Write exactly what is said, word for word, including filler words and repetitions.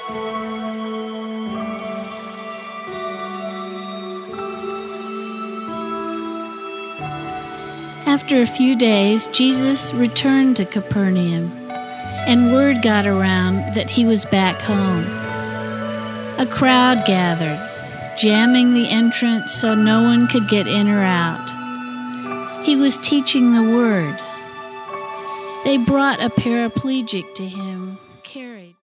After a few days, Jesus returned to Capernaum, and word got around that he was back home. A crowd gathered, jamming the entrance so no one could get in or out. He was teaching the word. They brought a paraplegic to him.